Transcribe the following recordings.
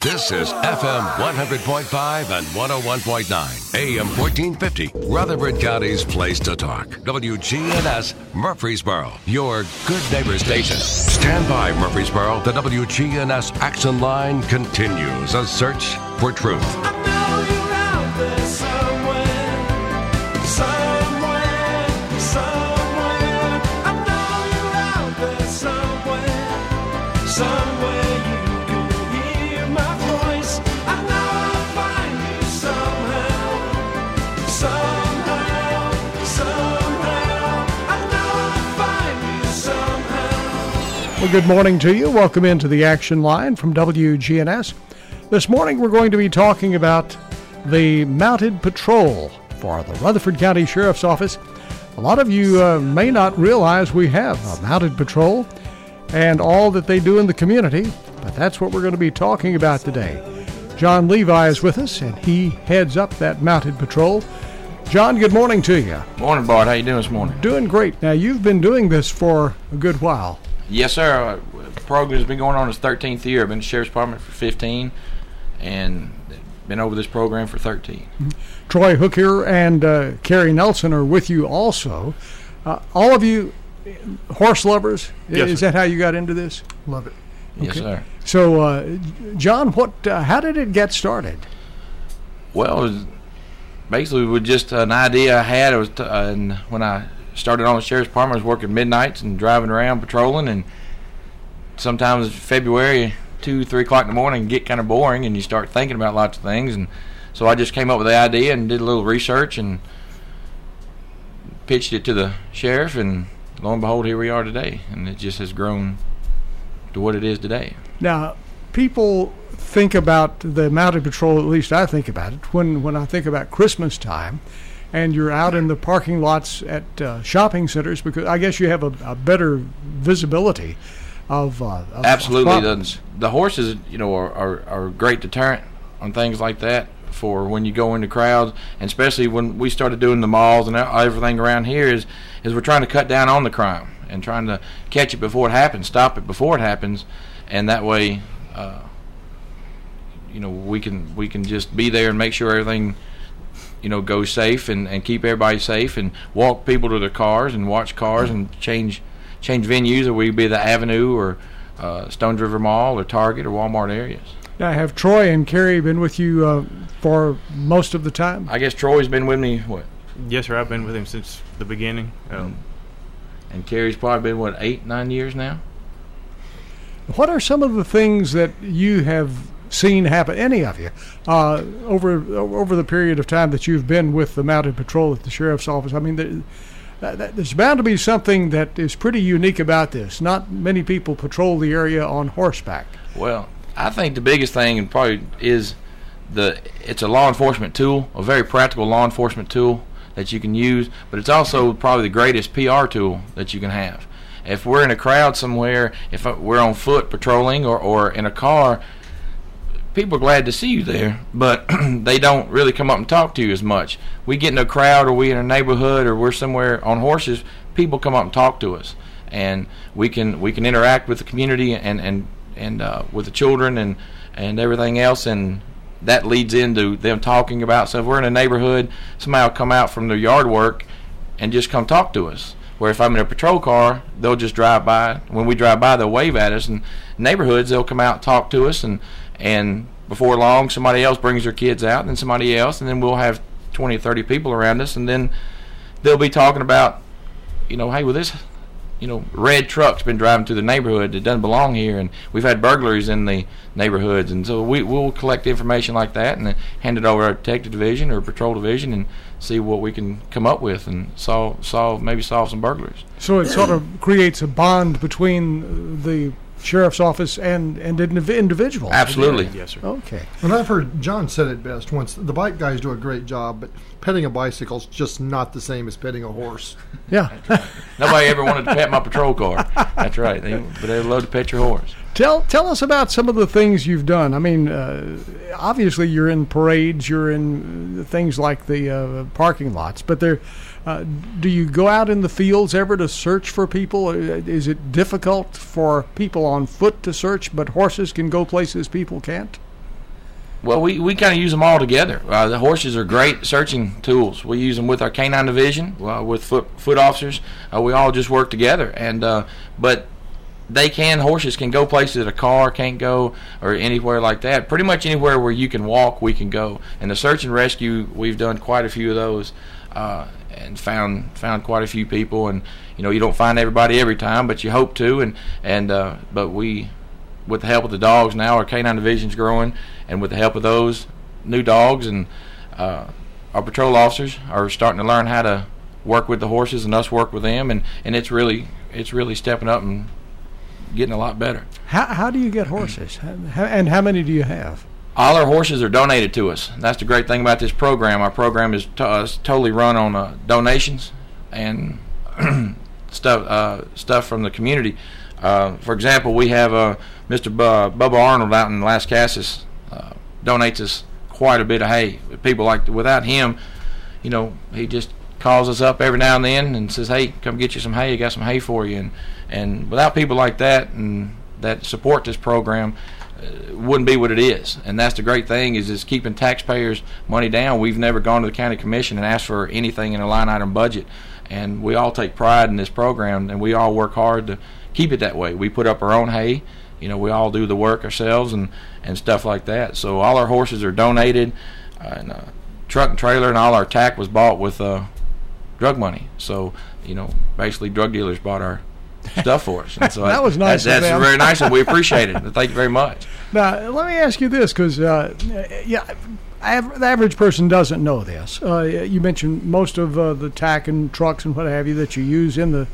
This is FM 100.5 and 101.9, AM 1450, Rutherford County's place to talk. WGNS Murfreesboro, your good neighbor station. Stand by, Murfreesboro. The WGNS Action Line continues a search for truth. I know you're out there somewhere. I know you're out there somewhere you can hear my voice. I know I'll find you somehow. I know I'll find you somehow. Well, good morning to you. Welcome into the Action Line from WGNS. This morning we're going to be talking about the Mounted Patrol for the Rutherford County Sheriff's Office. A lot of you may not realize we have a Mounted Patrol and all that they do in the community, but that's what we're going to be talking about today. John Levi is with us, and he heads up that Mounted Patrol. John, good morning to you. Morning, Bart. How you doing this morning? Doing great. Now, you've been doing this for a good while. Yes, sir. The program has been going on its 13th year. I've been in the Sheriff's Department for 15 and been over this program for 13. Troy Hooker and Carrie Nelson are with you also. All of you horse lovers? Yes, is sir. that how you got into this? Love it. Yes, sir. So, John, how did it get started? Well, it was basically with just an idea I had. It was and when I started on the Sheriff's Department, I was working midnights and driving around patrolling, and sometimes February, 2, 3 o'clock in the morning, get kind of boring, and you start thinking about lots of things. And so I just came up with the idea and did a little research and pitched it to the sheriff, and lo and behold, here we are today, and it just has grown to what it is today. Now, people think about the Mounted Patrol, at least I think about it, when I think about Christmas time, and you're out in the parking lots at shopping centers, because I guess you have a better visibility of Absolutely. problems. The horses, are a great deterrent on things like that for when you go into crowds, and especially when we started doing the malls and everything around here is we're trying to cut down on the crime and trying to catch it before it happens, stop it before it happens, and that way, we can just be there and make sure everything, goes safe and keep everybody safe and walk people to their cars and watch cars and change venues, or we be the Avenue or Stones River Mall or Target or Walmart areas. Now, have Troy and Carrie been with you for most of the time? I guess Troy's been with me, what? Yes, sir. I've been with him since the beginning. And Carrie's probably been, 8, 9 years now? What are some of the things that you have seen happen, any of you, over the period of time that you've been with the Mounted Patrol at the Sheriff's Office? I mean, there's bound to be something that is pretty unique about this. Not many people patrol the area on horseback. Well, I think the biggest thing and probably is it's a law enforcement tool, a very practical law enforcement tool that you can use, but it's also probably the greatest PR tool that you can have. If we're in a crowd somewhere, if we're on foot patrolling or in a car, people are glad to see you there, but they don't really come up and talk to you as much. We get in a crowd, or we in a neighborhood, or we're somewhere on horses, people come up and talk to us, and we can interact with the community and with the children and everything else, and that leads into them talking about. So if we're in a neighborhood, somebody will come out from their yard work and just come talk to us. Where if I'm in a patrol car, they'll just drive by. When we drive by, they'll wave at us. And neighborhoods, they'll come out and talk to us, and before long, somebody else brings their kids out, and then somebody else, and then we'll have 20 or 30 people around us, and then they'll be talking about, hey, well, this, red truck's been driving through the neighborhood that doesn't belong here, and we've had burglaries in the neighborhoods, and so we'll collect information like that and then hand it over to our detective division or patrol division and see what we can come up with and solve some burglaries. So it sort of creates a bond between the Sheriff's Office and individuals. Absolutely. Yes, sir. Okay. And I've heard John said it best once. The bike guys do a great job, but petting a bicycle is just not the same as petting a horse. Yeah. Nobody ever wanted to pet my patrol car. That's right. But they love to pet your horse. Tell us about some of the things you've done. I mean, obviously you're in parades, you're in things like the parking lots, but do you go out in the fields ever to search for people? Is it difficult for people on foot to search, but horses can go places people can't? Well, we kind of use them all together. The horses are great searching tools. We use them with our canine division, with foot officers. We all just work together. And but horses can go places that a car can't go, or anywhere like that. Pretty much anywhere where you can walk, we can go. And the search and rescue, we've done quite a few of those, and found quite a few people. And you don't find everybody every time, but you hope to. But we, with the help of the dogs now, our canine division's growing, and with the help of those new dogs, and our patrol officers are starting to learn how to work with the horses, and us work with them, and it's really stepping up and getting a lot better. How do you get horses, and how many do you have? All our horses are donated to us. That's the great thing about this program. Our program is totally run on donations and stuff from the community. For example, we have Mr. Bubba Arnold out in Las Casas donates us quite a bit of hay. People without him, he just calls us up every now and then and says, "Hey, come get you some hay. I got some hay for you." And without people like that and that support this program, it wouldn't be what it is. And that's the great thing is keeping taxpayers' money down. We've never gone to the county commission and asked for anything in a line item budget. And we all take pride in this program, and we all work hard to keep it that way. We put up our own hay. We all do the work ourselves and stuff like that. So all our horses are donated, and truck and trailer, and all our tack was bought with drug money. So basically drug dealers bought our stuff for us. And so that was nice. That's very nice, and we appreciate it. Thank you very much. Now let me ask you this, because the average person doesn't know this. You mentioned most of the tack and trucks and what have you that you use in the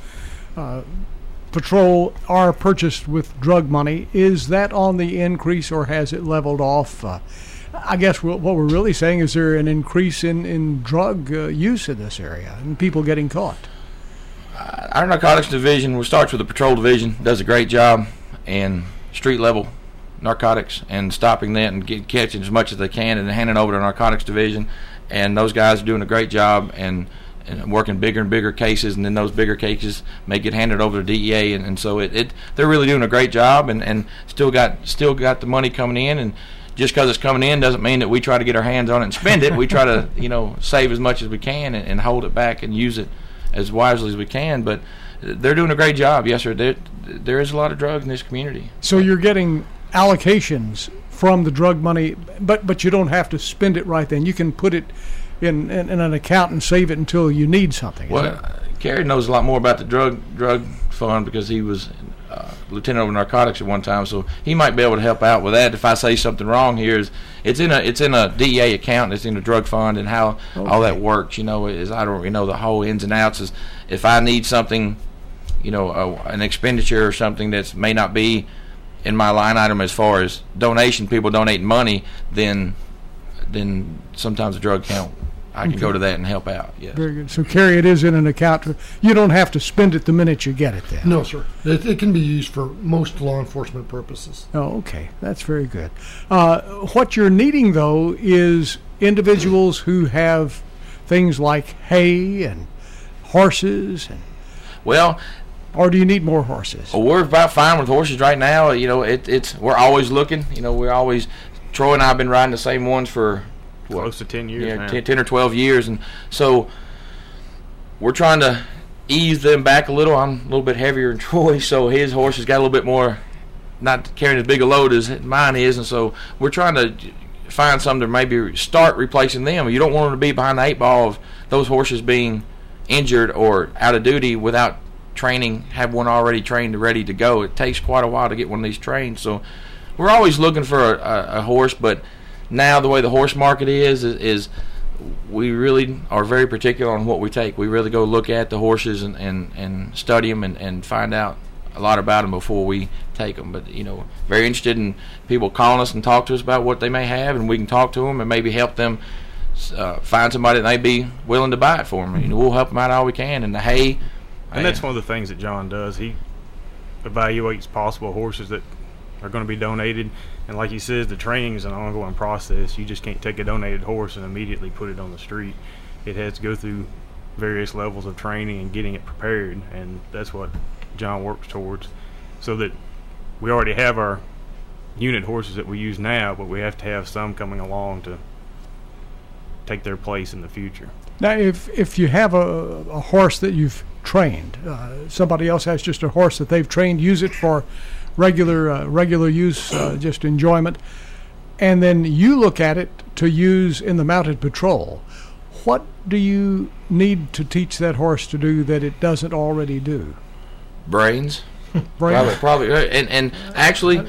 patrol are purchased with drug money. Is that on the increase, or has it leveled off? I guess what we're really saying is there an increase in drug use in this area and people getting caught? Our narcotics division, which starts with the patrol division, does a great job in street level narcotics and stopping that and catching as much as they can and handing over to the narcotics division. And those guys are doing a great job and working bigger and bigger cases, and then those bigger cases may get handed over to DEA, and so they're really doing a great job, and still got the money coming in. And just because it's coming in doesn't mean that we try to get our hands on it and spend it. We try to save as much as we can and hold it back and use it as wisely as we can. But they're doing a great job. Yes, sir. There is a lot of drugs in this community. So you're getting allocations from the drug money, but you don't have to spend it right then. You can put it in an account and save it until you need something. Well, Kerry knows a lot more about the drug fund because he was lieutenant over narcotics at one time, so he might be able to help out with that. If I say something wrong here, it's in a DEA account, it's in a drug fund, and how all that works. I don't really know the whole ins and outs. Is if I need something, an expenditure or something that may not be in my line item as far as donation, people donating money, then sometimes the drug account, I can go to that and help out. Yes. Very good. So, Kerry, it is in an account. You don't have to spend it the minute you get it then. No, sir. It can be used for most law enforcement purposes. Oh, okay. That's very good. What you're needing, though, is individuals who have things like hay and horses. Or do you need more horses? Well, we're about fine with horses right now. We're always looking. Troy and I have been riding the same ones for close to 10 years now. 10 or 12 years, and so we're trying to ease them back a little. I'm a little bit heavier than Troy, so his horse has got a little bit more, not carrying as big a load as mine is, and so we're trying to find some to maybe start replacing them. You don't want them to be behind the 8 ball of those horses being injured or out of duty without training, have one already trained and ready to go. It takes quite a while to get one of these trained, so we're always looking for a horse. But now the way the horse market is we really are very particular on what we take. We really go look at the horses and study them and find out a lot about them before we take them. But very interested in people calling us and talk to us about what they may have, and we can talk to them and maybe help them find somebody that may be willing to buy it for them. We'll help them out all we can. And the hay, and that's one of the things that John does. He evaluates possible horses that are going to be donated, and like he says, the training is an ongoing process. You just can't take a donated horse and immediately put it on the street. It has to go through various levels of training and getting it prepared, and that's what John works towards, so that we already have our unit horses that we use now, but we have to have some coming along to take their place in the future. Now, if you have a horse that you've trained, somebody else has just a horse that they've trained, use it for regular use, just enjoyment, and then you look at it to use in the mounted patrol, what do you need to teach that horse to do that it doesn't already do? Brains. Brains? Probably. And actually,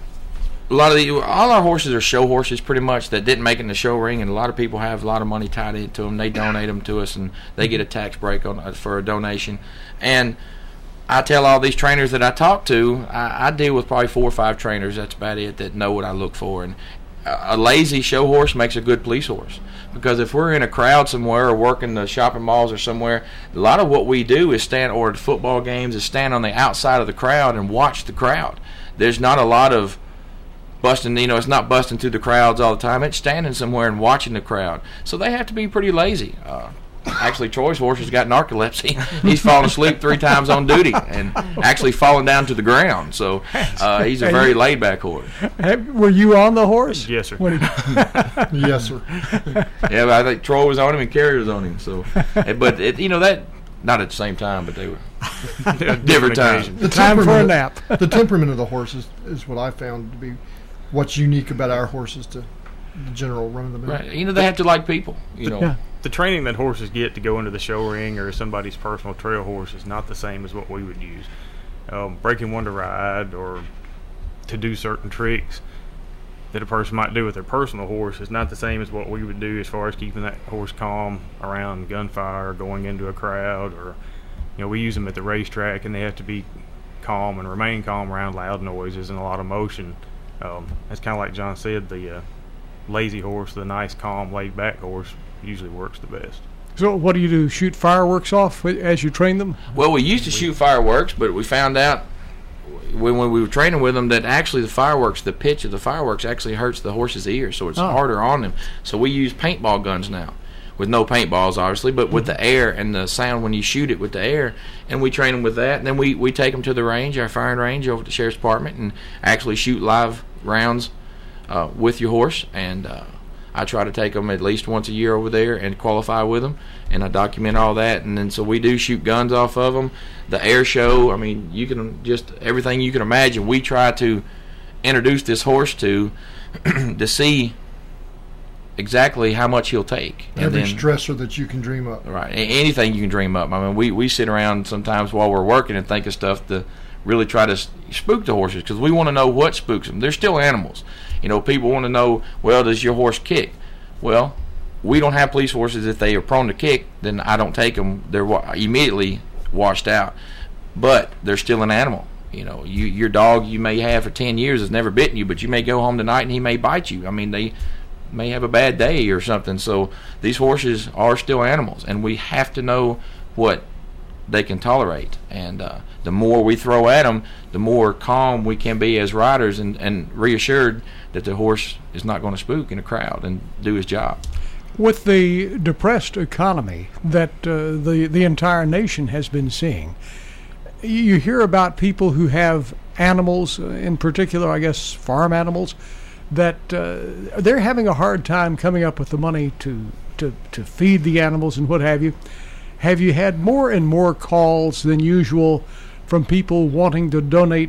all our horses are show horses pretty much that didn't make it in the show ring, and a lot of people have a lot of money tied into them. They donate them to us, and they get a tax break for a donation. And I tell all these trainers that I talk to, I deal with probably 4 or 5 trainers, that's about it, that know what I look for. And a lazy show horse makes a good police horse, because if we're in a crowd somewhere or working the shopping malls or somewhere, a lot of what we do is stand, or at football games, is stand on the outside of the crowd and watch the crowd. There's not a lot of busting, it's not busting through the crowds all the time. It's standing somewhere and watching the crowd. So they have to be pretty lazy. Actually, Troy's horse has got narcolepsy. He's fallen asleep 3 times on duty and actually fallen down to the ground. So he's a very laid-back horse. Were you on the horse? Yes, sir. Yes, sir. Yeah, but I think Troy was on him and Carrie was on him. So, but that not at the same time, but they were different times. The Time for a temperament- nap. The temperament of the horse is what I found to be what's unique about our horses to the general run of the mill. Right. They have to like people. Yeah. The training that horses get to go into the show ring or somebody's personal trail horse is not the same as what we would use. Breaking one to ride or to do certain tricks that a person might do with their personal horse is not the same as what we would do as far as keeping that horse calm around gunfire, going into a crowd, or we use them at the racetrack and they have to be calm and remain calm around loud noises and a lot of motion. That's kind of like John said, the lazy horse, the nice, calm, laid-back horse usually works the best. So what do? Shoot fireworks off as you train them? Well, we used to shoot fireworks, but we found out when we were training with them that actually the pitch of the fireworks actually hurts the horse's ears, so it's harder on them. So we use paintball guns now, with no paintballs, obviously, but with the air and the sound when you shoot it with the air, and we train them with that. And then we take them to the range, our firing range over at the Sheriff's Department, and actually shoot live rounds with your horse. And I try to take them at least once a year over there and qualify with them, and I document all that. And then so we do shoot guns off of them. The air show, you can just everything you can imagine. We try to introduce this horse to see exactly how much he'll take. Every stressor that you can dream up. Right, anything you can dream up. We sit around sometimes while we're working and think of stuff to really try to spook the horses, because we want to know what spooks them. They're still animals. People want to know, well, does your horse kick? Well, we don't have police horses. If they are prone to kick, then I don't take them. They're immediately washed out. But they're still an animal. Your dog you may have for 10 years has never bitten you, but you may go home tonight and he may bite you. They may have a bad day or something. So these horses are still animals, and we have to know what they can tolerate. And the more we throw at them, the more calm we can be as riders, and reassured that the horse is not going to spook in a crowd and do his job. With the depressed economy that the entire nation has been seeing, you hear about people who have animals, in particular, I guess, farm animals, that they're having a hard time coming up with the money to feed the animals and what have you. Have you had more and more calls than usual from people wanting to donate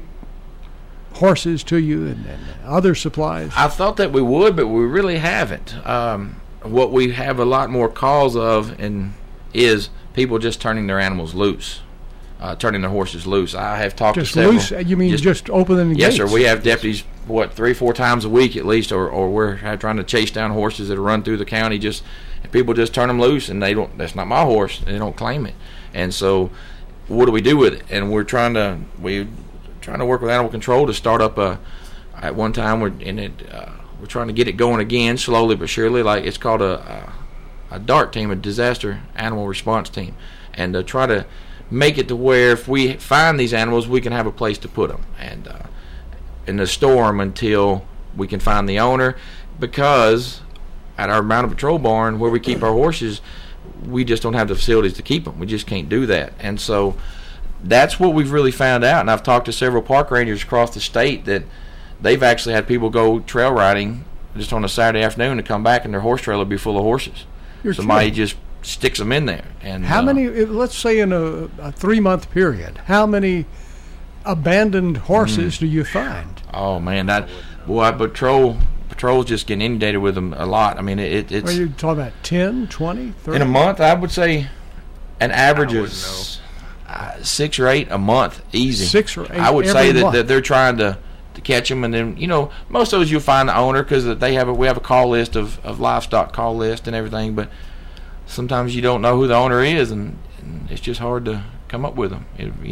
horses to you and other supplies? I thought that we would, but we really haven't. What we have a lot more calls of is people just turning their animals loose, turning their horses loose. I have talked just to several. Loose? You mean just opening the Yes, gates? sir. We have deputies, 3-4 times a week at least, or we're trying to chase down horses that run through the county. People just turn them loose, and they don't. That's not my horse. They don't claim it. And so, what do we do with it? And we're trying to work with animal control to start up at one time we're trying to get it going again slowly but surely. Like, it's called a DART team, a disaster animal response team, and try to make it to where if we find these animals, we can have a place to put them and in the storm until we can find the owner, because at our mounted patrol barn where we keep our horses, we just don't have the facilities to keep them. We just can't do that. And so that's what we've really found out. And I've talked to several park rangers across the state that they've actually had people go trail riding just on a Saturday afternoon to come back, and their horse trailer will be full of horses. Somebody just sticks them in there. And how many? Let's say in a 3-month period, how many abandoned horses do you find? Oh man, patrol's just getting inundated with them a lot. I mean, it's. Are you talking about 10, 20, 30? In a month, I would say an average of 6 or 8 a month, easy. 6 or 8. I would say month. that they're trying to catch them, and then most of those you'll find the owner because we have a call list of livestock call list and everything, but sometimes you don't know who the owner is, and it's just hard to come up with them.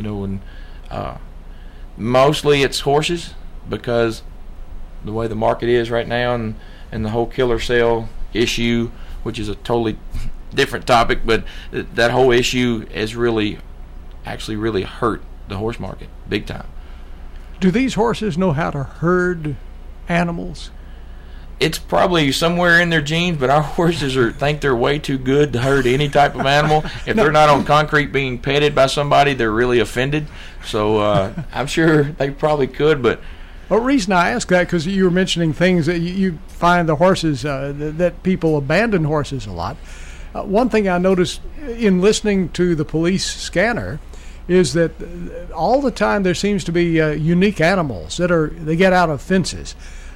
Mostly it's horses because the way the market is right now, and the whole killer sale issue, which is a totally different topic, but that whole issue has really hurt the horse market big time. Do these horses know how to herd animals? It's probably somewhere in their genes, but our horses think they're way too good to herd any type of animal. If they're not on concrete being petted by somebody, they're really offended. So I'm sure they probably could, but... The reason I ask that, because you were mentioning things that you find the horses, that people abandon horses a lot. One thing I noticed in listening to the police scanner is that all the time there seems to be unique animals they get out of fences.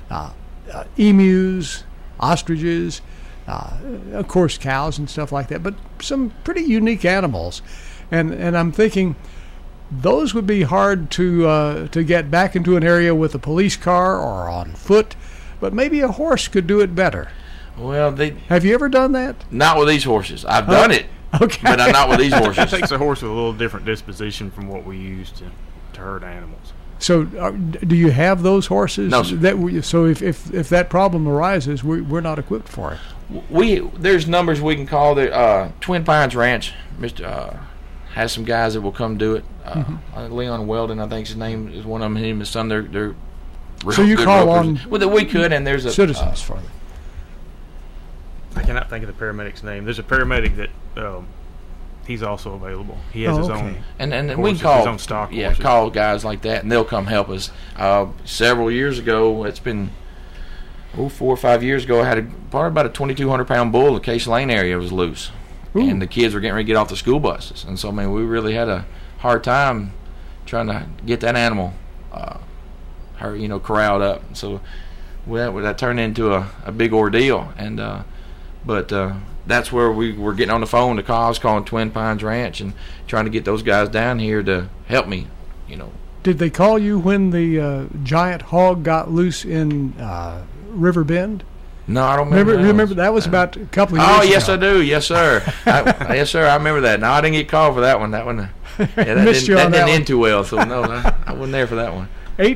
Emus, ostriches, of course cows and stuff like that, but some pretty unique animals. And I'm thinking those would be hard to get back into an area with a police car or on foot, but maybe a horse could do it better. Well, have you ever done that? Not with these horses. I've done it, okay, but not with these horses. It takes a horse with a little different disposition from what we use to herd animals. So, do you have those horses? No, sir. So if that problem arises, we're not equipped for it. There's numbers we can call. The Twin Pines Ranch, has some guys that will come do it. Leon Weldon, I think his name is one of them. Him and his son. They're so you call on we could, and there's a citizens for them. I cannot think of the paramedic's name. There's a paramedic that he's also available. He has his own, and horses, we can call his own stock horses. Call guys like that, and they'll come help us. Several years ago, it's been 4 or 5 years ago, I had probably about a 2,200-pound bull in the Case Lane area was loose. Ooh. And the kids were getting ready to get off the school buses, and so we really had a hard time trying to get that animal, corralled up. So that turned into a big ordeal, and but that's where we were getting on the phone. I was calling Twin Pines Ranch and trying to get those guys down here to help me. Did they call you when the giant hog got loose in River Bend? No, I don't remember. Remember that was about a couple of years ago. Oh, yes, I do. Yes, sir. Yes, sir. I remember that. No, I didn't get called for that one. That one, that didn't end too well. So no, I wasn't there for that one.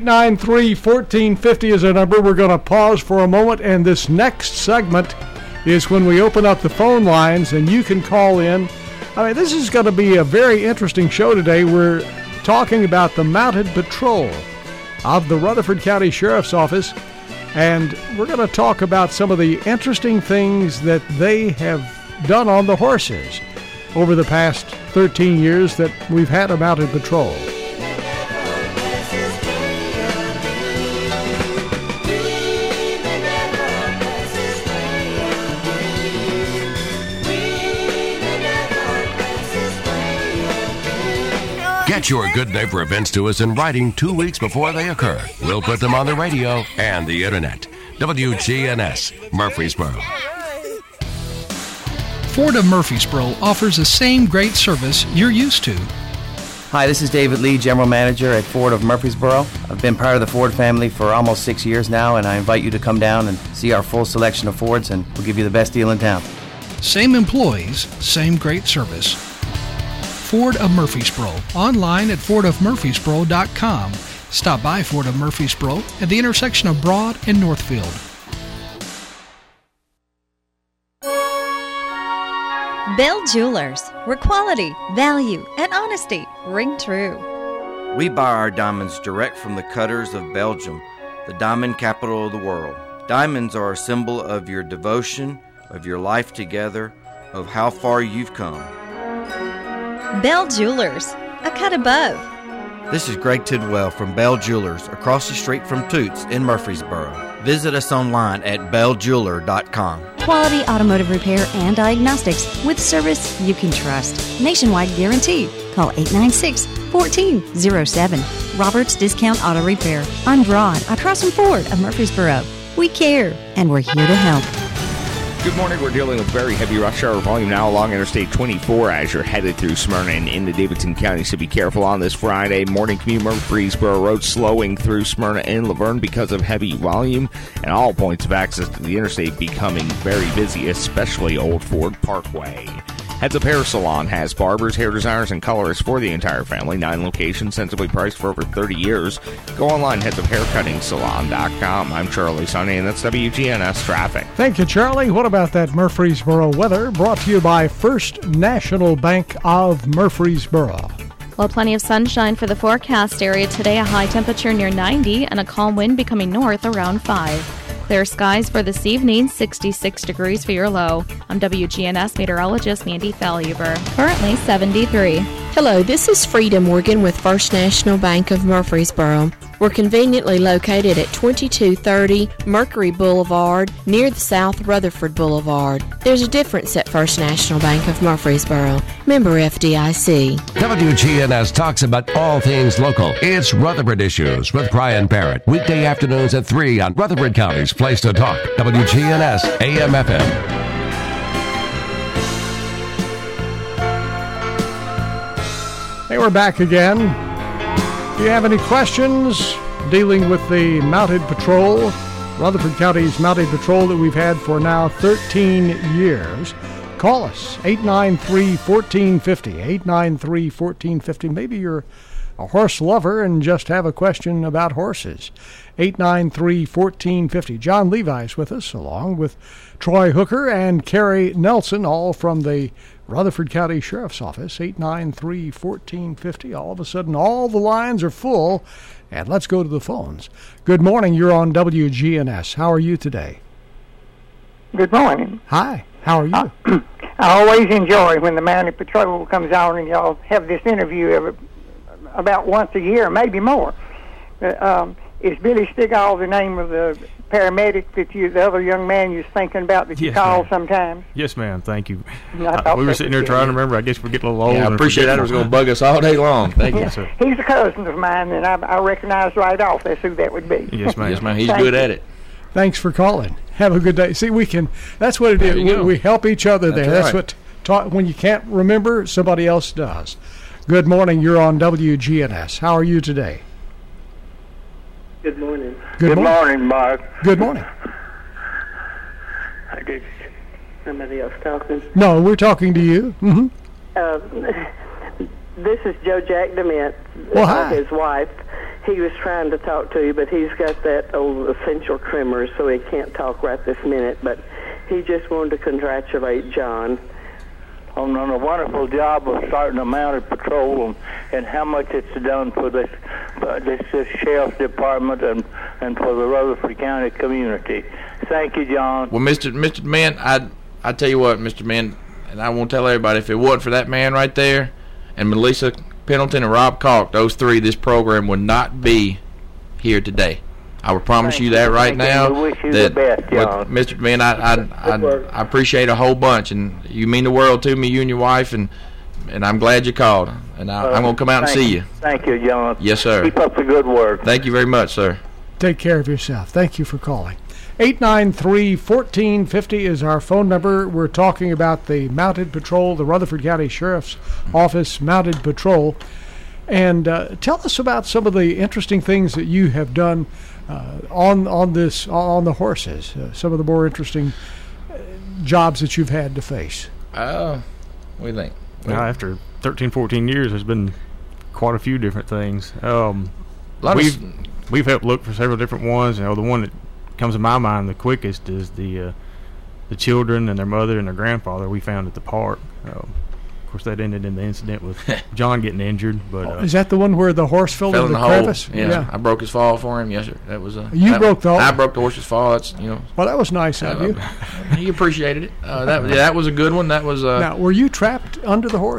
893-1450 is our number. We're going to pause for a moment, and this next segment is when we open up the phone lines, and you can call in. This is going to be a very interesting show today. We're talking about the Mounted Patrol of the Rutherford County Sheriff's Office, and we're going to talk about some of the interesting things that they have done on the horses over the past 13 years that we've had a Mounted Patrol. Get your Good Neighbor events to us in writing 2 weeks before they occur. We'll put them on the radio and the internet. WGNS, Murfreesboro. Ford of Murfreesboro offers the same great service you're used to. Hi, this is David Lee, General Manager at Ford of Murfreesboro. I've been part of the Ford family for almost 6 years now, and I invite you to come down and see our full selection of Fords, and we'll give you the best deal in town. Same employees, same great service. Ford of Murfreesboro. Online at fordofmurfreesboro.com. Stop by Ford of Murfreesboro at the intersection of Broad and Northfield. Bell Jewelers, where quality, value, and honesty ring true. We buy our diamonds direct from the cutters of Belgium, the diamond capital of the world. Diamonds are a symbol of your devotion, of your life together, of how far you've come. Bell Jewelers, a cut above. This is Greg Tidwell from Bell Jewelers, across the street from Toots in Murfreesboro. Visit us online at belljeweler.com. Quality automotive repair and diagnostics with service you can trust. Nationwide guarantee. Call 896-1407. Roberts Discount Auto Repair on Broad, across from Ford of Murfreesboro. We care, and we're here to help. Good morning. We're dealing with very heavy rush hour volume now along Interstate 24 as you're headed through Smyrna and into Davidson County. So be careful on this Friday morning commute. Murfreesboro Road slowing through Smyrna and Laverne because of heavy volume, and all points of access to the interstate becoming very busy, especially Old Ford Parkway. Heads Up Hair Salon has barbers, hair designers, and colorists for the entire family. 9 locations, sensibly priced for over 30 years. Go online, headsuphaircuttingsalon.com. I'm Charlie Sonny, and that's WGNS Traffic. Thank you, Charlie. What about that Murfreesboro weather? Brought to you by First National Bank of Murfreesboro. Well, plenty of sunshine for the forecast area today. A high temperature near 90 and a calm wind becoming north around 5. Clear skies for this evening, 66 degrees for your low. I'm WGNS meteorologist Mandy Faluber. Currently 73. Hello, this is Frida Morgan with First National Bank of Murfreesboro. We're conveniently located at 2230 Mercury Boulevard near the South Rutherford Boulevard. There's a difference at First National Bank of Murfreesboro. Member FDIC. WGNS talks about all things local. It's Rutherford Issues with Brian Barrett. Weekday afternoons at 3 on Rutherford County's Place to Talk. WGNS AM/FM. Hey, we're back again. If you have any questions dealing with the Mounted Patrol, Rutherford County's Mounted Patrol that we've had for now 13 years, call us, 893-1450, 893-1450. Maybe you're a horse lover and just have a question about horses. 893-1450. John Levi's with us, along with Troy Hooker and Carrie Nelson, all from the Rutherford County Sheriff's Office. 893-1450. All of a sudden, all the lines are full, and let's go to the phones. Good morning. You're on WGNS. How are you today? Good morning. Hi. How are you? I always enjoy when the Mounted Patrol comes on and y'all have this interview about once a year, maybe more. Is Billy Stigall the name of the paramedic that the other young man you're thinking about that you call sometimes? Yes, ma'am. Thank you. We were sitting there trying to remember. I guess we're getting a little old. Yeah, I appreciate that. It was going to bug us all day long. Thank you, sir. He's a cousin of mine, and I recognize right off that's who that would be. Yes, ma'am. Yes, ma'am. He's good at it. Thanks for calling. Have a good day. See, that's what it is. We help each other there. That's what, when you can't remember, somebody else does. Good morning. You're on WGNS. How are you today? Good morning. Good morning, Mark. Good morning. I did somebody else talking? No, we're talking to you. Mm-hmm. This is Joe Jack DeMint, his wife. He was trying to talk to you, but he's got that old essential tremor, so he can't talk right this minute. But he just wanted to congratulate John on a wonderful job of starting a mounted patrol and how much it's done for this sheriff's department and for the Rutherford County community. Thank you, John. Well, Mr. Mann, I tell you what, Mr. Mann, and I won't tell everybody, if it wasn't for that man right there and Melissa Pendleton and Rob Kalk, those three, this program would not be here today. I will promise you that right now. We wish you the best, John. Mr. Mann, I appreciate a whole bunch, and you mean the world to me, you and your wife, and I'm glad you called. And I'm going to come out and see you. Thank you, John. Yes, sir. Keep up the good work. Thank you very much, sir. Take care of yourself. Thank you for calling. 893-1450 is our phone number. We're talking about the Mounted Patrol, the Rutherford County Sheriff's Office Mounted Patrol. And tell us about some of the interesting things that you have done on the horses. Some of the more interesting jobs that you've had to face. What do you think? Now, after 13, 14 years, there's been quite a few different things. We've helped look for several different ones. The one that comes to my mind the quickest is the children and their mother and their grandfather we found at the park. Of course, that ended in the incident with John getting injured. But is that the one where the horse fell in the crevice? Hole. Yeah, I broke his fall for him. Yes, sir. That was broke the hole. I broke the horse's fall. That's Well, that was nice of you. He appreciated it. That was a good one. That was. Now, were you trapped under the horse?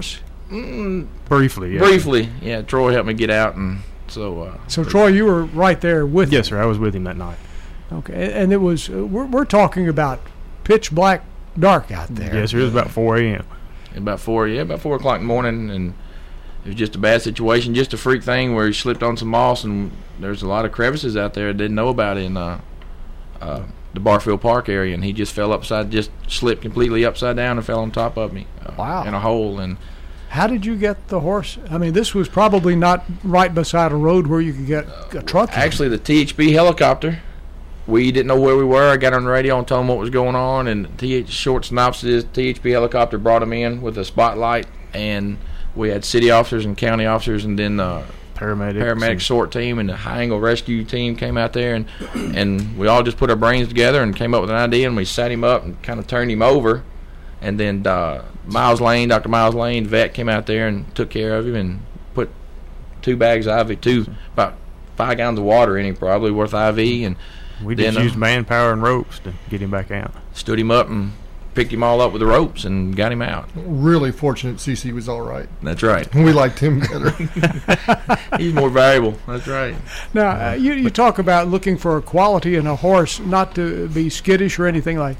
Briefly, yeah. Briefly, yeah. Troy helped me get out, and so. So Troy, you were right there with. Yes, sir. I was with him that night. Okay, and it was we're talking about pitch black dark out there. Yes, sir. It was about 4 a.m. About 4 o'clock in the morning, and it was just a bad situation, just a freak thing where he slipped on some moss, and there's a lot of crevices out there I didn't know about in the Barfield Park area, and he just slipped completely upside down and fell on top of me. Wow. In a hole. And how did you get the horse? I mean, this was probably not right beside a road where you could get a truck. Actually, the THB helicopter. We didn't know where we were. I got on the radio and told them what was going on, and short synopsis is THB helicopter brought them in with a spotlight, and we had city officers and county officers, and then paramedic SORT team and the high angle rescue team came out there, and we all just put our brains together and came up with an idea, and we sat him up and kind of turned him over, and then Dr. Miles Lane, vet, came out there and took care of him and put 2 bags of IV, about 5 gallons of water in him, probably worth IV, and we just used manpower and ropes to get him back out. Stood him up and picked him all up with the ropes and got him out. Really fortunate CC was all right. That's right. We liked him better. He's more valuable. That's right. Now, you talk about looking for a quality in a horse, not to be skittish or anything like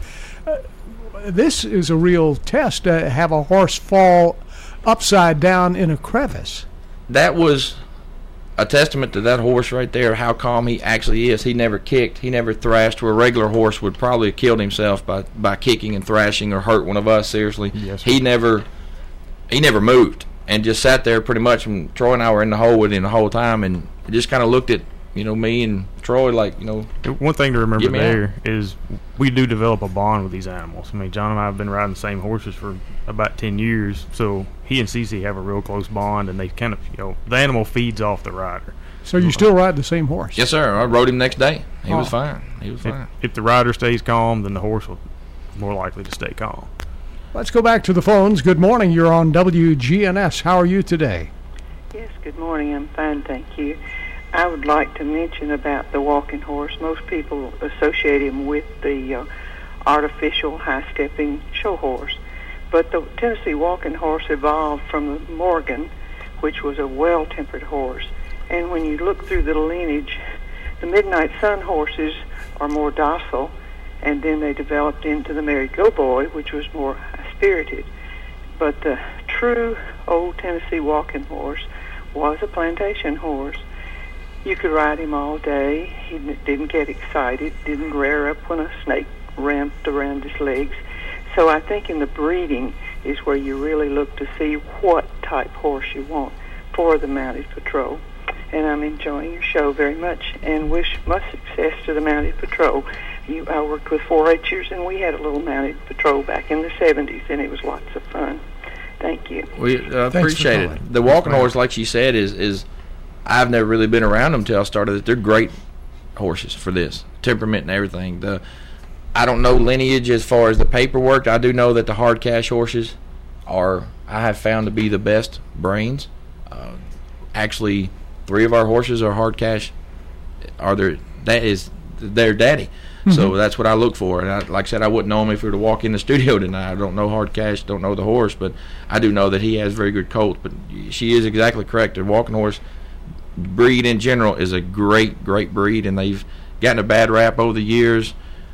this is a real test to have a horse fall upside down in a crevice. That was a testament to that horse right there, how calm he actually is. He never kicked. He never thrashed, where a regular horse would probably have killed himself by kicking and thrashing or hurt one of us seriously. Yes, he never moved and just sat there pretty much. And Troy and I were in the hole with him the whole time, and just kind of looked at me and Troy like, One thing to remember there is we do develop a bond with these animals. I mean, John and I have been riding the same horses for about 10 years, so he and CC have a real close bond, and they kind of, the animal feeds off the rider. So you still ride the same horse? Yes, sir. I rode him next day. He was fine. If the rider stays calm, then the horse will be more likely to stay calm. Let's go back to the phones. Good morning. You're on WGNS. How are you today? Yes, good morning. I'm fine, thank you. I would like to mention about the walking horse. Most people associate him with the artificial high-stepping show horse. But the Tennessee walking horse evolved from the Morgan, which was a well-tempered horse. And when you look through the lineage, the Midnight Sun horses are more docile, and then they developed into the Merry Go Boy, which was more high-spirited. But the true old Tennessee walking horse was a plantation horse. You could ride him all day. He didn't get excited, didn't rear up when a snake ramped around his legs. So I think in the breeding is where you really look to see what type horse you want for the Mounted Patrol. And I'm enjoying your show very much and wish much success to the Mounted Patrol. I worked with 4-H'ers, and we had a little Mounted Patrol back in the 70s, and it was lots of fun. Thank you. We appreciate it. The walking horse, like she said, is I've never really been around them until I started. They're great horses for this temperament and everything. I don't know lineage as far as the paperwork. I do know that the hard cash horses I have found to be the best brains. Actually, 3 of our horses are hard cash. That is their daddy. Mm-hmm. So that's what I look for. And like I said, I wouldn't know him if we were to walk in the studio tonight. I don't know hard cash, don't know the horse, but I do know that he has very good colts. But she is exactly correct. The walking horse breed in general is a great breed, and they've gotten a bad rap over the years,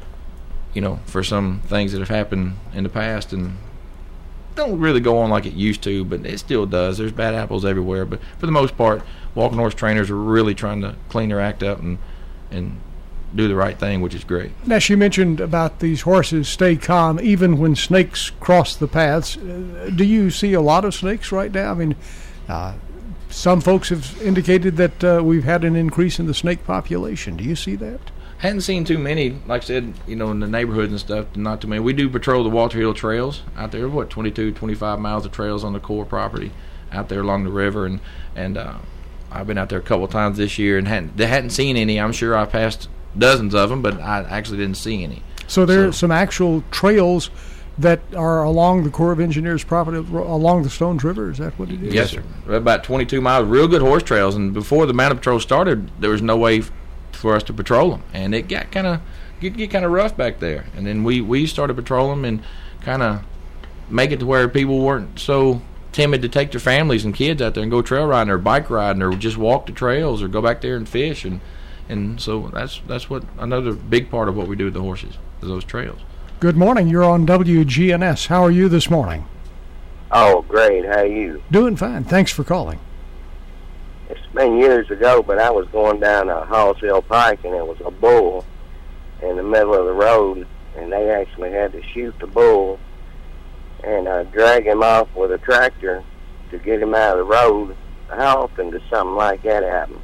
for some things that have happened in the past, and don't really go on like it used to, but it still does. There's bad apples everywhere, but for the most part, walking horse trainers are really trying to clean their act up and do the right thing, which is great. Now, she mentioned about these horses stay calm even when snakes cross the paths. Do you see a lot of snakes right now? I mean, some folks have indicated that we've had an increase in the snake population. Do you see that? Hadn't seen too many, like I said, in the neighborhoods and stuff, not too many. We do patrol the Walter Hill trails out there, 22, 25 miles of trails on the core property out there along the river, and I've been out there a couple of times this year and hadn't seen any. I'm sure I passed dozens of them, but I actually didn't see any. So there are some actual trails that are along the Corps of Engineers property, along the Stones River. Is that what it is? Yes, sir. About 22 miles, real good horse trails. And before the Mounted Patrol started, there was no way for us to patrol them, and it got kind of rough back there. And then we started patrolling them and kind of make it to where people weren't so timid to take their families and kids out there and go trail riding or bike riding or just walk the trails or go back there and fish. And so that's what another big part of what we do with the horses is those trails. Good morning. You're on WGNS. How are you this morning? Oh, great. How are you? Doing fine. Thanks for calling. It's been years ago, but I was going down a Hallsville Pike, and there was a bull in the middle of the road, and they actually had to shoot the bull and drag him off with a tractor to get him out of the road. How often does something like that happen?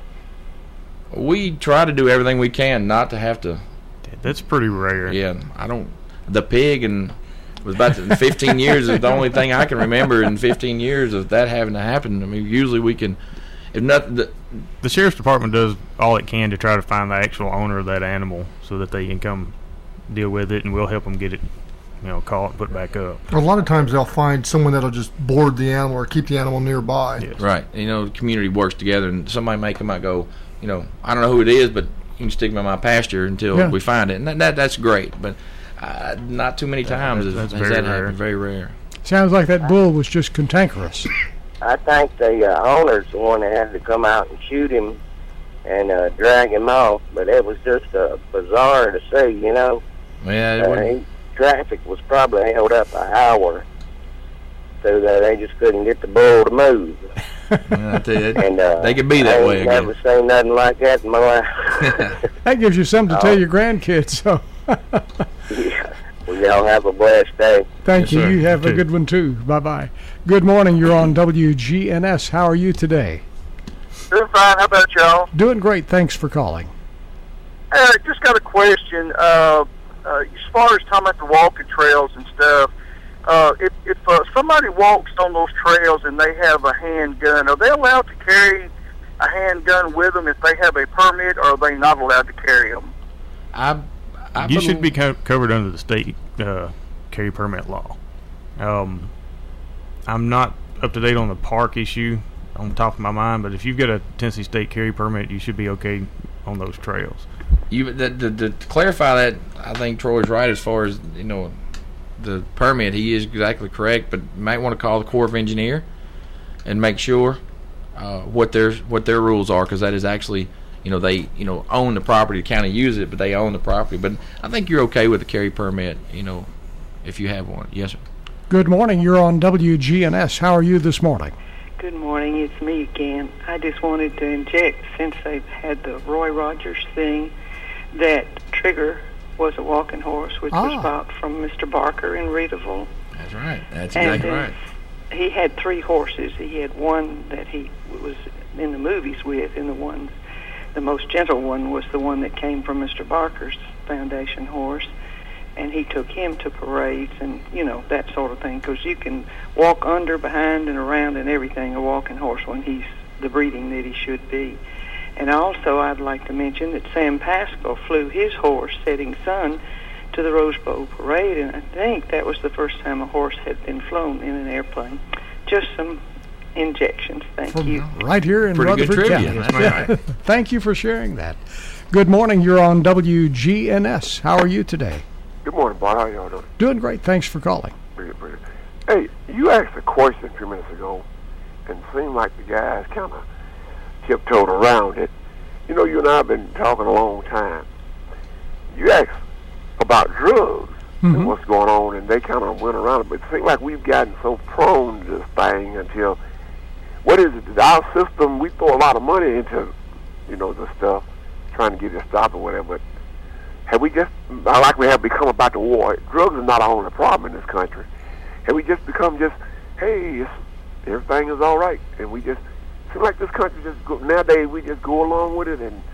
We try to do everything we can not to have to. That's pretty rare. Yeah, the pig and was about 15 years is the only thing I can remember in 15 years of that having to happen. I mean, usually we can, if not the sheriff's department does all it can to try to find the actual owner of that animal so that they can come deal with it, and we'll help them get it, caught and put back up. A lot of times they'll find someone that'll just board the animal or keep the animal nearby. Yes. Right. The community works together, and somebody may come out and go, I don't know who it is, but you can stick them in my pasture until we find it, and that's great. But not too many times has that happened. Very rare. Sounds like that bull was just cantankerous. I think the owner's the one that had to come out and shoot him and drag him off, but it was just bizarre to see, Yeah, traffic was probably held up an hour so that they just couldn't get the bull to move. I tell you, and, they could be that way. I ain't never seen nothing like that in my life. That gives you something to tell your grandkids. So. Yeah. Well, y'all have a blessed day. Thank you. You have a good one, too. Bye-bye. Good morning. You're on WGNS. How are you today? Doing fine. How about y'all? Doing great. Thanks for calling. Just got a question. As far as talking about the walking trails and stuff, if somebody walks on those trails and they have a handgun, are they allowed to carry a handgun with them if they have a permit, or are they not allowed to carry them? You should be covered under the state carry permit law. I'm not up to date on the park issue on the top of my mind, but if you've got a Tennessee state carry permit, you should be okay on those trails. To clarify that, I think Troy's right as far as the permit. He is exactly correct, but you might want to call the Corps of Engineer and make sure what their rules are, because that is actually they own the property. The county use it, but they own the property. But I think you're okay with the carry permit, if you have one. Yes, sir. Good morning. You're on WGNS. How are you this morning? Good morning. It's me again. I just wanted to inject, since they've had the Roy Rogers thing, that Trigger was a walking horse, which was bought from Mr. Barker in Reederville. That's right. That's exactly right. He had 3 horses. He had one that he was in the movies with, and the most gentle one was the one that came from Mr. Barker's foundation horse, and he took him to parades and, that sort of thing, because you can walk under, behind, and around and everything a walking horse when he's the breeding that he should be. And also I'd like to mention that Sam Pascal flew his horse, Setting Sun, to the Rose Bowl Parade, and I think that was the first time a horse had been flown in an airplane. Just some injections. Thank you. Right here in Pretty Rutherford good County. trivia. That's right. Thank you for sharing that. Good morning. You're on WGNS. How are you today? Good morning, Bart. How y'all doing? Doing great. Thanks for calling. Pretty good. Hey, you asked a question a few minutes ago, and it seemed like the guys kind of tiptoed around it. You and I have been talking a long time. You asked about drugs and what's going on, and they kind of went around it. But it seems like we've gotten so prone to this thing until, what is it? Our system, we throw a lot of money into, the stuff, trying to get it stopped or whatever. But have we just, like we have become about the war, drugs are not our only problem in this country. Have we just become hey, everything is all right, and we just, it seems like this country nowadays we just go along with it, and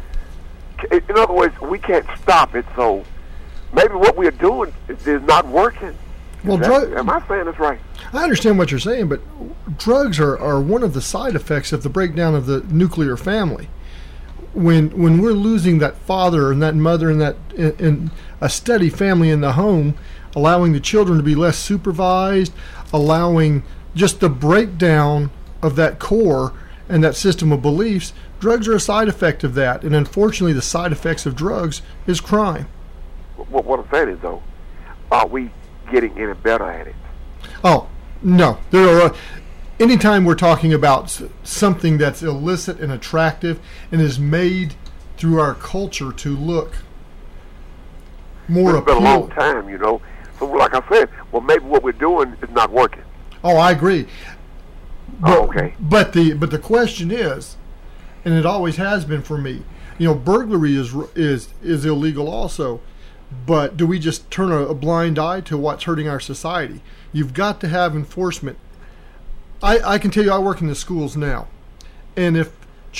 in other words, we can't stop it, so maybe what we're doing is not working. Well, am I saying this right? I understand what you're saying, but drugs are one of the side effects of the breakdown of the nuclear family. When we're losing that father and that mother and that in a steady family in the home, allowing the children to be less supervised, allowing just the breakdown of that core and that system of beliefs, drugs are a side effect of that. And unfortunately, the side effects of drugs is crime. What I'm saying is, though, are we getting any better at it? Oh, no. There are anytime we're talking about something that's illicit and attractive and is made through our culture to look more It's been a long appealing. time, So like I said, well, maybe what we're doing is not working. Oh, I agree. But, okay. But the question is, and it always has been for me, burglary is illegal also. But do we just turn a blind eye to what's hurting our society? You've got to have enforcement. I can tell you, I work in the schools now, and if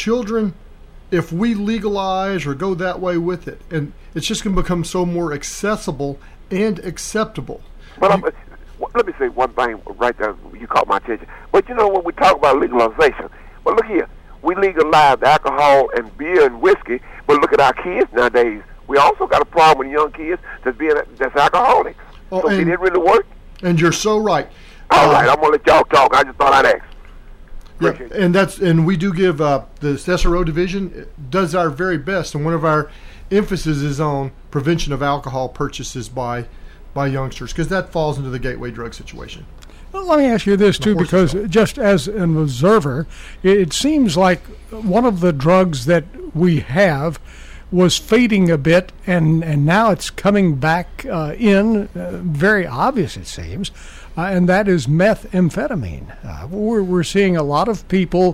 we legalize or go that way with it, and it's just going to become so more accessible and acceptable. But let me say one thing right there. You caught my attention. But when we talk about legalization, well, look here. We legalize alcohol and beer and whiskey, but look at our kids nowadays. We also got a problem with young kids that's alcoholics. Oh, so did it really work? And you're so right. All right, I'm gonna let y'all talk. I just thought I'd ask. Yeah, and we do give the SRO division does our very best, and one of our emphasis is on prevention of alcohol purchases by youngsters, because that falls into the gateway drug situation. Well, let me ask you this too, because just as an observer, it seems like one of the drugs that we have was fading a bit, and now it's coming back very obvious, it seems, and that is methamphetamine. We're seeing a lot of people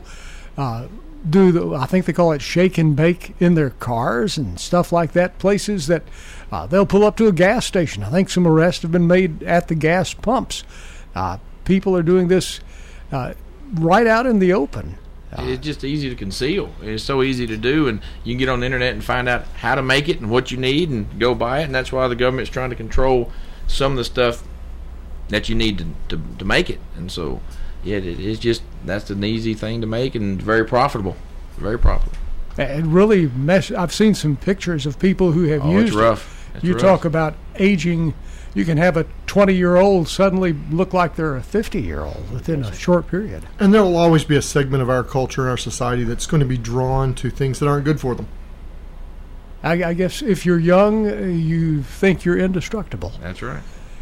I think they call it shake and bake in their cars and stuff like that, places that they'll pull up to a gas station. I think some arrests have been made at the gas pumps. People are doing this right out in the open. It's just easy to conceal. It's so easy to do, and you can get on the internet and find out how to make it and what you need and go buy it, and that's why the government's trying to control some of the stuff that you need to make it. And so, yeah, that's an easy thing to make and very profitable. Very profitable. It really I've seen some pictures of people who have used it's rough. it. You talk about aging. You can have a 20-year-old suddenly look like they're a 50-year-old within a short period. And there will always be a segment of our culture, our society, that's going to be drawn to things that aren't good for them. I guess if you're young, you think you're indestructible. That's right.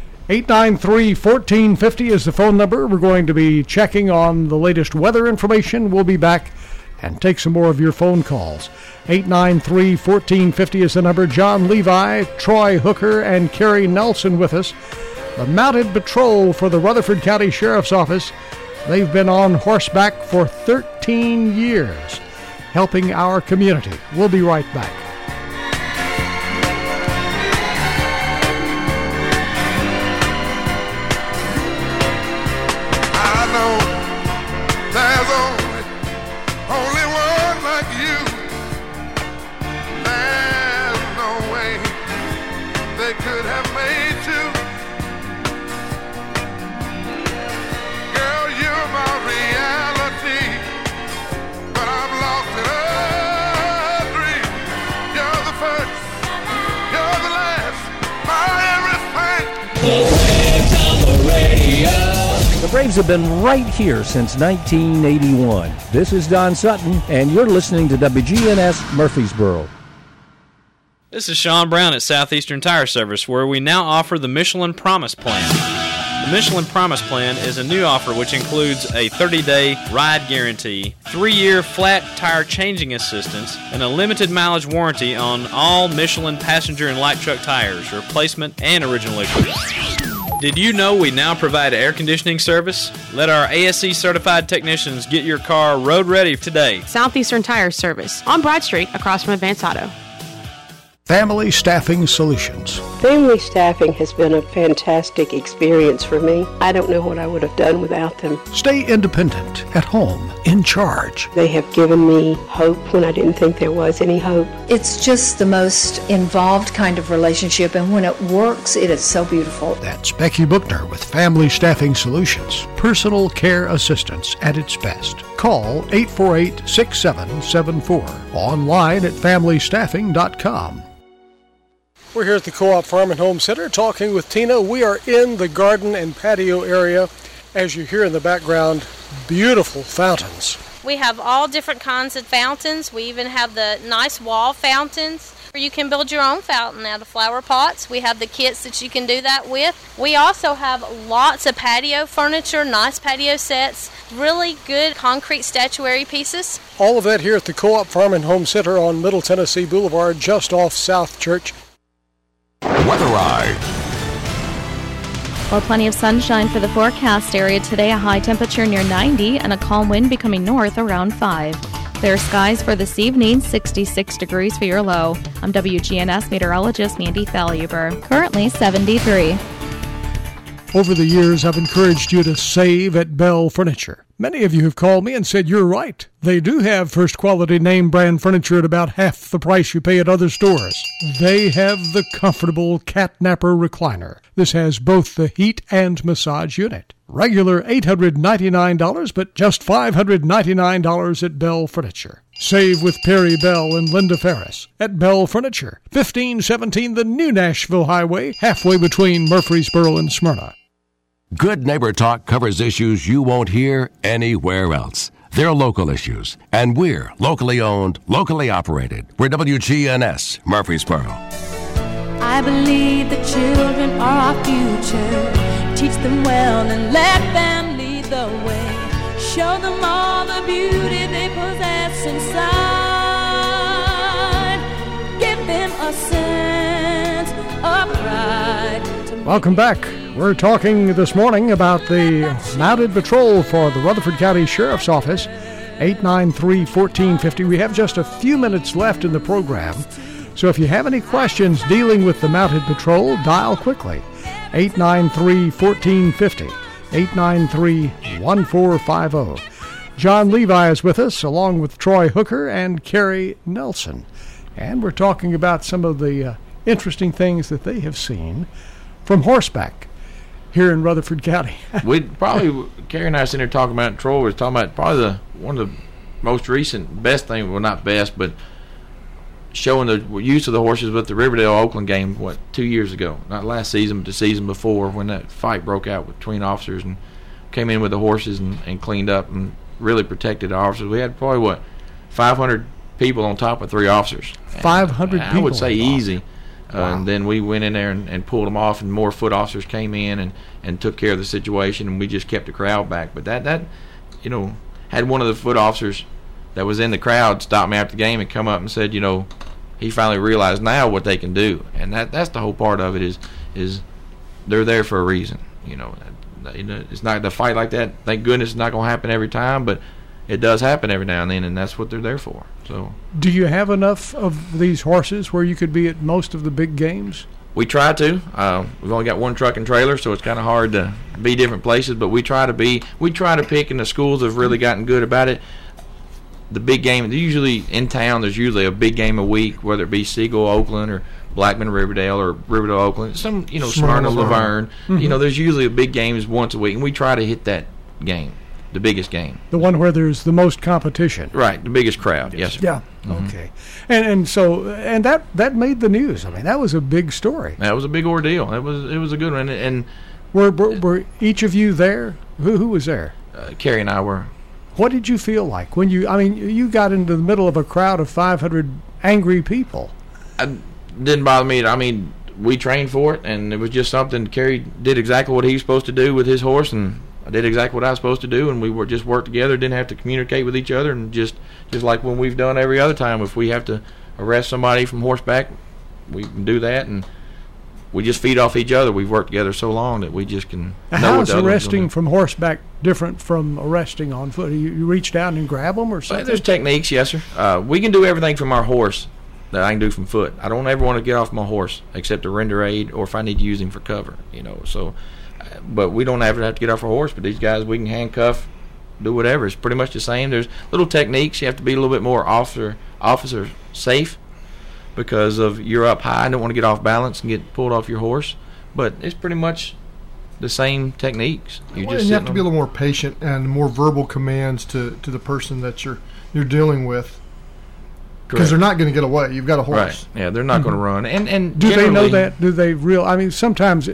893-1450 is the phone number. We're going to be checking on the latest weather information. We'll be back and take some more of your phone calls. 893-1450 is the number. John Levi, Troy Hooker, and Kerry Nelson with us. The Mounted Patrol for the Rutherford County Sheriff's Office. They've been on horseback for 13 years, helping our community. We'll be right back. The Braves have been right here since 1981. This is Don Sutton, and you're listening to WGNS Murfreesboro. This is Sean Brown at Southeastern Tire Service, where we now offer the Michelin Promise Plan. The Michelin Promise Plan is a new offer which includes a 30-day ride guarantee, 3-year flat tire changing assistance, and a limited mileage warranty on all Michelin passenger and light truck tires, replacement and original equipment. Did you know we now provide air conditioning service? Let our ASE certified technicians get your car road ready today. Southeastern Tire Service on Broad Street across from Advance Auto. Family Staffing Solutions. Family Staffing has been a fantastic experience for me. I don't know what I would have done without them. Stay independent, at home, in charge. They have given me hope when I didn't think there was any hope. It's just the most involved kind of relationship, and when it works, it is so beautiful. That's Becky Bookner with Family Staffing Solutions. Personal care assistance at its best. Call 848-6774. Online at familystaffing.com. We're here at the Co-op Farm and Home Center talking with Tina. We are in the garden and patio area. As you hear in the background, beautiful fountains. We have all different kinds of fountains. We even have the nice wall fountains. You can build your own fountain out of flower pots. We have the kits that you can do that with. We also have lots of patio furniture, nice patio sets, really good concrete statuary pieces. All of that here at the Co-op Farm and Home Center on Middle Tennessee Boulevard, just off South Church. Weather-Eye. Well, plenty of sunshine for the forecast area today, a high temperature near 90 and a calm wind becoming north around 5. Clear skies for this evening, 66 degrees for your low. I'm WGNS meteorologist Mandy Faluber. Currently 73. Over the years, I've encouraged you to save at Bell Furniture. Many of you have called me and said you're right. They do have first-quality name-brand furniture at about half the price you pay at other stores. They have the comfortable Catnapper recliner. This has both the heat and massage unit. Regular $899, but just $599 at Bell Furniture. Save with Perry Bell and Linda Ferris at Bell Furniture, 1517 the New Nashville Highway, halfway between Murfreesboro and Smyrna. Good Neighbor Talk covers issues you won't hear anywhere else. They're local issues, and we're locally owned, locally operated. We're WGNS Murfreesboro. I believe the children are our future. Teach them well and let them lead the way. Show them all the beauty they possess inside. Give them a sense of pride. Welcome back. We're talking this morning about the mounted patrol for the Rutherford County Sheriff's Office, 893-1450. We have just a few minutes left in the program, so if you have any questions dealing with the mounted patrol, dial quickly, 893-1450, 893-1450. John Levi is with us, along with Troy Hooker and Carrie Nelson, and we're talking about some of the interesting things that they have seen from horseback here in Rutherford County. We'd probably, Carrie and I sitting there talking about, Troy was talking about probably one of the most recent, best thing, well, not best, but showing the use of the horses with the Riverdale-Oakland game, 2 years ago? Not last season, but the season before, when that fight broke out between officers, and came in with the horses and cleaned up and really protected the officers. We had probably, 500 people on top of 3 officers. 500 people? I would say easy. Wow. And then we went in there and pulled them off, and more foot officers came in and took care of the situation, and we just kept the crowd back. But that had one of the foot officers that was in the crowd stop me after the game and come up and said, he finally realized now what they can do. And that's the whole part of it is they're there for a reason. It's not the fight like that. Thank goodness it's not going to happen every time, but it does happen every now and then, and that's what they're there for. So, do you have enough of these horses where you could be at most of the big games? We try to. We've only got one truck and trailer, so it's kind of hard to be different places. But we try to pick, and the schools have really gotten good about it. The big game, usually in town, there's usually a big game a week, whether it be Siegel, Oakland, or Blackman, Riverdale, or Riverdale, Oakland. Some, Smyrna, Laverne. Mm-hmm. There's usually a big games once a week, and we try to hit that game. The biggest game. The one where there's the most competition. Right, the biggest crowd, yes, sir. Yeah, mm-hmm. Okay. And that made the news. I mean, that was a big story. That was a big ordeal. It was a good one. And were each of you there? Who was there? Carrie and I were. What did you feel like when you got into the middle of a crowd of 500 angry people? It didn't bother me. I mean, we trained for it, and it was just something. Carrie did exactly what he was supposed to do with his horse, and I did exactly what I was supposed to do, and we were just worked together, didn't have to communicate with each other, and just like when we've done every other time. If we have to arrest somebody from horseback, we can do that, and we just feed off each other. We've worked together so long that we just can know How what is arresting from horseback different from arresting on foot? You reach down and grab them or something? There's techniques, yes, sir. We can do everything from our horse that I can do from foot. I don't ever want to get off my horse except to render aid or if I need to use him for cover, so... But we don't ever have to get off our horse. But these guys, we can handcuff, do whatever. It's pretty much the same. There's little techniques. You have to be a little bit more officer safe because of you're up high and don't want to get off balance and get pulled off your horse. But it's pretty much the same techniques. You have to be a little more patient and more verbal commands to the person that you're dealing with. Because they're not going to get away. You've got a horse. Right. Yeah, they're not going to run. And do they know that? Do they sometimes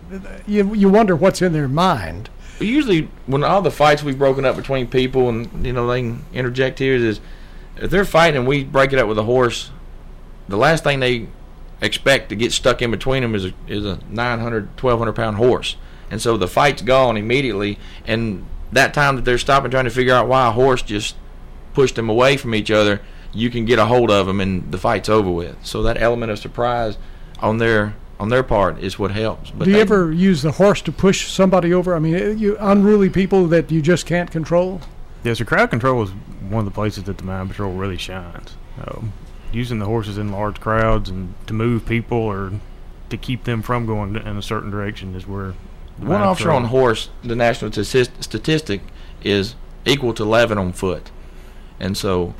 you wonder what's in their mind. Usually, when all the fights we've broken up between people, and they can interject here, is if they're fighting and we break it up with a horse, the last thing they expect to get stuck in between them is a 900, 1,200 pound horse. And so the fight's gone immediately, and that time that they're stopping trying to figure out why a horse just pushed them away from each other, you can get a hold of them and the fight's over with. So that element of surprise on their part is what helps. But do you ever use the horse to push somebody over? I mean, you unruly people that you just can't control? Yes, so crowd control is one of the places that the Mounted Patrol really shines. Using the horses in large crowds and to move people or to keep them from going in a certain direction is where one officer on horse, the national statistic is equal to 11 on foot. And so,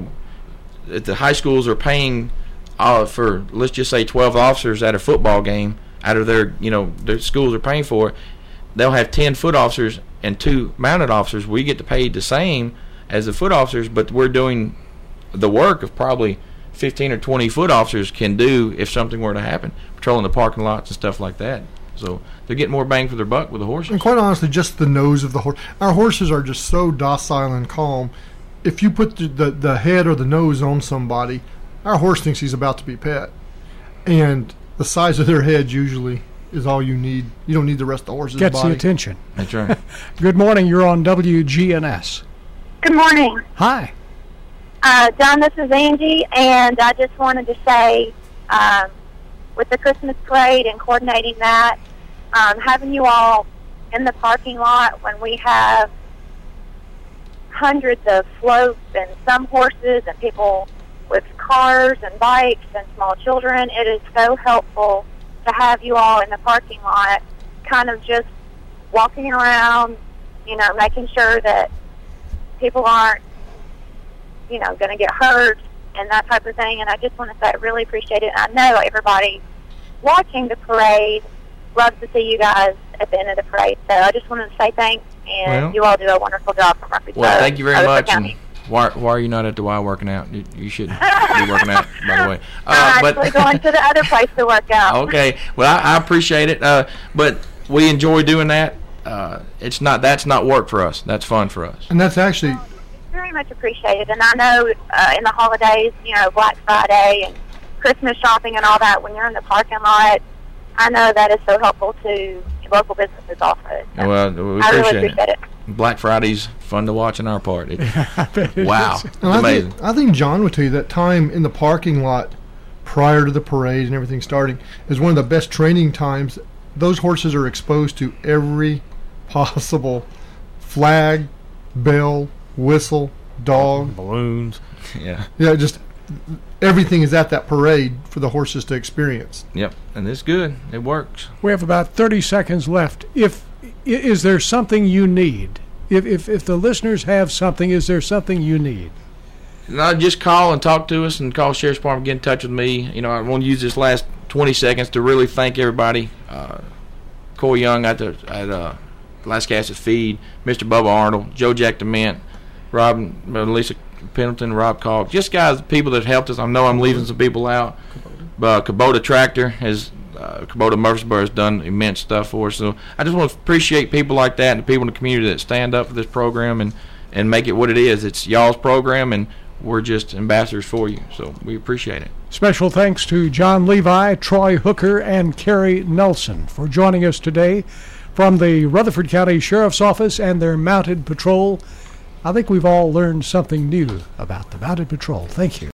the high schools are paying for, let's just say, 12 officers at a football game out of their schools are paying for. They'll have 10 foot officers and 2 mounted officers. We get paid the same as the foot officers, but we're doing the work of probably 15 or 20 foot officers can do if something were to happen, patrolling the parking lots and stuff like that. So they're getting more bang for their buck with the horses. And quite honestly, just the nose of the horse. Our horses are just so docile and calm. If you put the head or the nose on somebody, our horse thinks he's about to be pet. And the size of their head usually is all you need. You don't need the rest of the horse's Gets body. the attention. That's right. Good morning. You're on WGNS. Good morning. Hi. John, this is Angie, and I just wanted to say, with the Christmas parade and coordinating that, having you all in the parking lot when we have hundreds of floats and some horses and people with cars and bikes and small children, it is so helpful to have you all in the parking lot kind of just walking around, making sure that people aren't, going to get hurt and that type of thing. And I just want to say I really appreciate it. I know everybody watching the parade loves to see you guys at the end of the parade. So I just wanted to say thanks, and you all do a wonderful job for Murfreesboro. Well, thank you very much. And why are you not at the Y working out? You should be working out, by the way. I'm actually going to the other place to work out. Okay. Well, I appreciate it. But we enjoy doing that. That's not work for us. That's fun for us. And that's actually very much appreciated. And I know in the holidays, Black Friday and Christmas shopping and all that, when you're in the parking lot, I know that is so helpful to local businesses also. So well, we appreciate it. Black Friday's fun to watch in our part. Wow. It's amazing. I think John would tell you that time in the parking lot prior to the parade and everything starting is one of the best training times. Those horses are exposed to every possible flag, bell, whistle, dog, balloons. Yeah, just everything is at that parade for the horses to experience. Yep, and it's good. It works. We have about 30 seconds left. Is there something you need? If the listeners have something, is there something you need? No, just call and talk to us, and call Sheriff's Department, get in touch with me. I want to use this last 20 seconds to really thank everybody. Corey Young at Last Gasset Feed, Mr. Bubba Arnold, Joe Jack DeMint, Lisa Pendleton, Rob Calk, just people that helped us. I know I'm leaving some people out. Kubota Tractor Kubota Murfreesboro has done immense stuff for us. So I just want to appreciate people like that and the people in the community that stand up for this program and make it what it is. It's y'all's program, and we're just ambassadors for you. So we appreciate it. Special thanks to John Levi, Troy Hooker, and Kerry Nelson for joining us today from the Rutherford County Sheriff's Office and their Mounted Patrol. I think we've all learned something new about the Mounted Patrol. Thank you.